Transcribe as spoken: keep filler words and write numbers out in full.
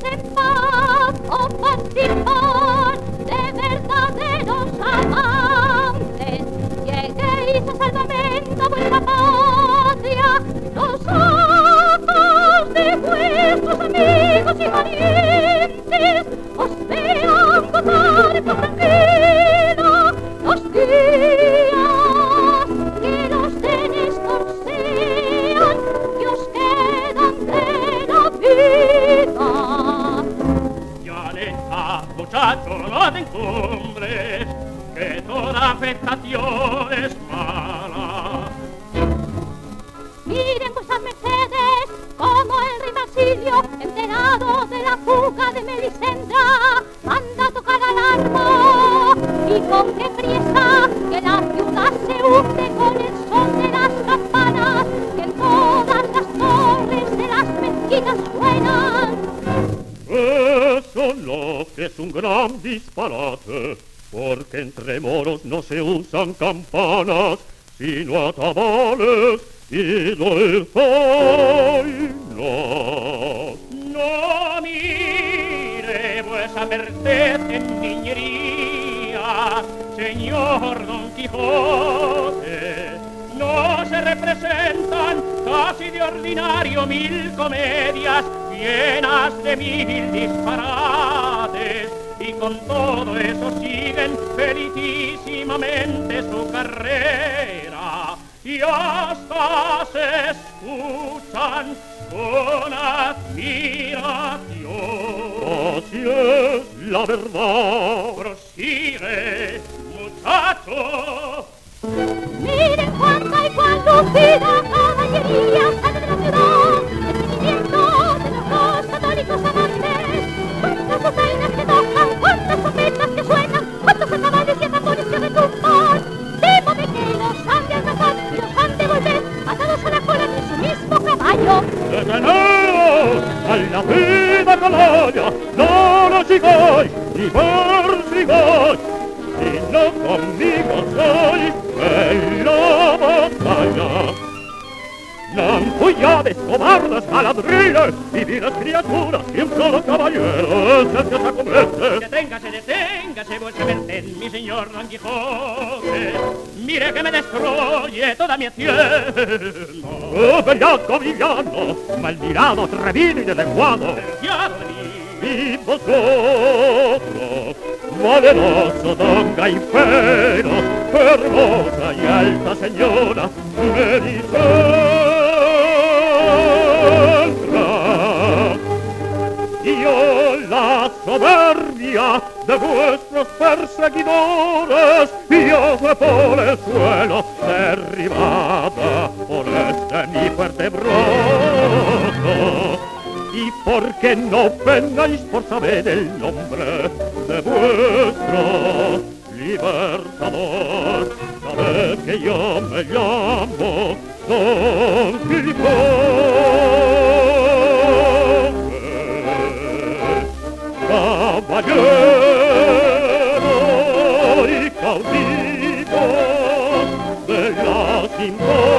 en paz o participar de verdaderos amantes. Lleguéis a salvamento a vuestra patria, los ojos de vuestros amigos y parientes os vean gozar por tranquila los días que los de Néstor sean que os quedan de la vida. Ya le está, muchachos, no te encumbres, que toda afectación es mala. Miren vuestras mercedes como el rey Basilio, enterado de la fuga de Melisendra, manda a tocar alarma. Y con qué priesa, que la ciudad se hunde con el son de las campanas, que en todas las torres de las mezquitas suenan. Eso lo que es un gran disparate, porque entre moros no se usan campanas, sino atabales y dolzainas. No mire vuesa merced en niñería, señor Don Quijote. No se representan casi de ordinario mil comedias llenas de mil disparates, y con todo eso siguen felicísimamente su carrera, y hasta se escuchan con admiración. Así es la verdad. Prosigue, muchacho. Miren cuánta y cuán lucida caballería sale de la ciudad, el seguimiento de los dos católicos amantes. Cuántas bocainas que tocan, cuántas trompetas que suenan, cuántos acabales y tambores que retumban. Temo de que los han de alcanzar y los han de volver atados a la cola de su mismo caballo. ¡Deteneos! ¡A la vida canalla! ¡No lo sigáis, ni persigáis! Si no conmigo sois en la batalla. ¡Nanfullades, cobardes, malandrines y viles criaturas! ¡Siempre los caballeros el que se acomete! Deténgase, deténgase, vuestra merced, mi señor Don Quijote. Mire que me destruye toda mi hacienda. ¡Oh, bellaco villano! ¡Mal mirado, atrevido y deslenguado! Desgraciado de mí. Y vosotros, valeroso don Gaifero, hermosa y alta señora, Melisendra, yo la soberbia de vuestros perseguidores, yo fue por el suelo derribada por este mi fuerte brazo. Y porque no vengáis por saber el nombre de vuestro libertador, sabed que yo me llamo Don Quijote, caballero y cautivo de la Sin